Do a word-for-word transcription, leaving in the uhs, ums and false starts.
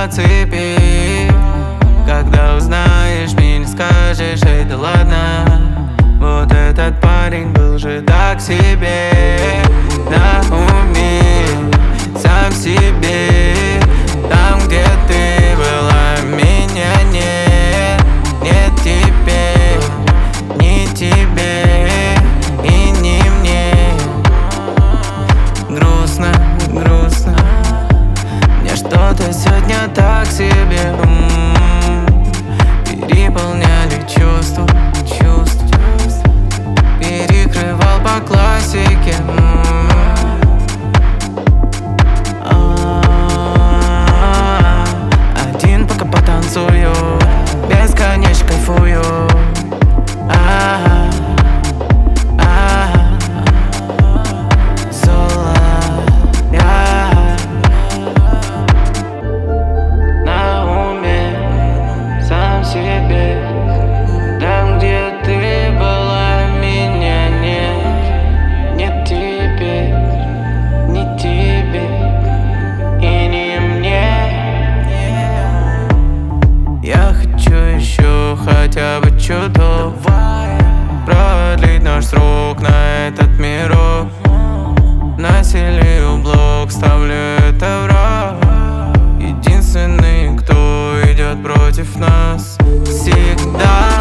на цепи. Когда узнаешь меня, скажешь: эй, да ладно, вот этот парень был же так себе. На уме, сам себе, там, где ты была, меня нет. Нет теперь, ни тебе и ни мне. Грустно, грустно, мне что-то сегодня так себе. М-м-м. Переполняли чувства, чувства, перекрывал по классике. М-м-м. А-а-а. Один пока потанцую, бесконечно кайфую. А-а-а. А-а-а. Соло, я на уме, сам себе, там, где ты была, меня нет. Нет тебе, ни тебе и ни мне. Я хочу еще хотя бы чуток продлить наш срок на этот мирок. Населю блок, ставлю это враг. Единственный, кто идет против нас всегда.